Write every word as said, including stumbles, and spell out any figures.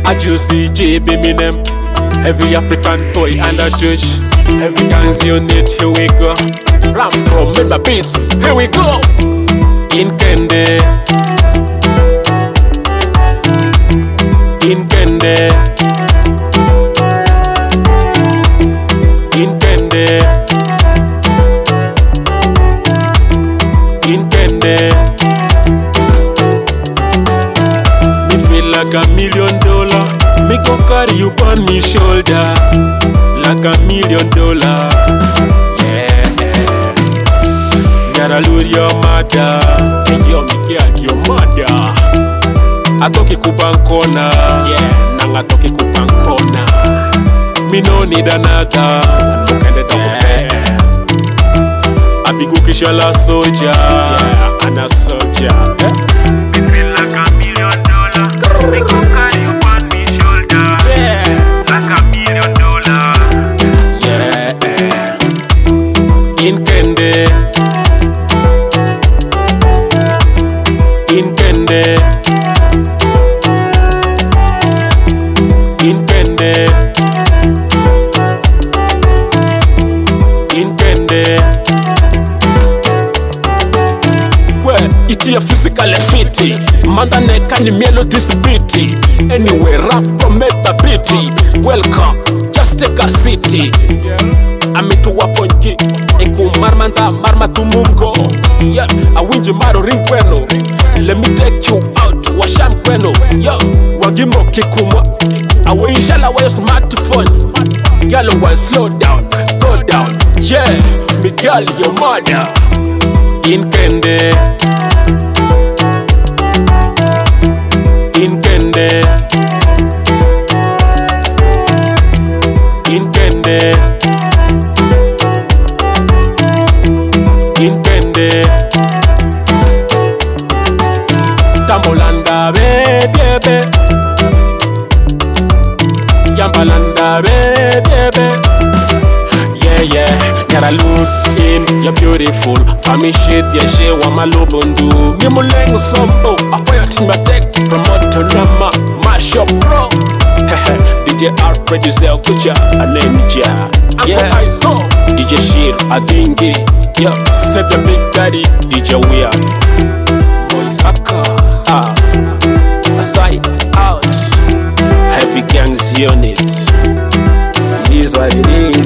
A juicy J B Minem. Every African boy and a Dutch. Every dance unit, here we go. Ram from Member Beats, here we go. In Kende, in Kende, in Kende, in Kende. Me feel like a million dollar. Me go carry you on me shoulder, like a million dollar. Yeah, gotta lose your mother. And yo, me girl, your mother. Atoki kupankona, yeah, nanga toki kupankona. Me no need another. Yeah. I be kukishala soldier, yeah, and a soldier. Eh? Me feel like a million dollar. Me go carry you on me shoulder, Yeah, like a million dollar. yeah. In Kende, in Kende, in Kende, in Kende. Well, it's your physical fitty. Mandane kani mielo disability. Anyway, rap from Member Beats. Welcome, just take a city. Amitu waponki Eku marmanda marmatu mungo. Yeah, awinji maro ring kweno. Let me take you out to washam kweno. Yo, wagimo kikuma. Awe inshallah wa your smartphones. Girl, why slow down, go down. Yeah, me girl, your mother. In Kende, in Kende, in Kende, in Kende. Tambolanda bebe, Yambalanda bebe. Yeah, yeah, gotta look in, you're beautiful. Kami shit, yeah, she wa malubundu. Mimuleng sombo, apoyo timba tek. Promoter nama, mash up bro. D J R, producer, future, Anemija. Yeah, D J Shir, Adingi. Yeah, save your big daddy, D J Weir. Moisaka, ah, aside out. Heavy gangs unit. It is what it is.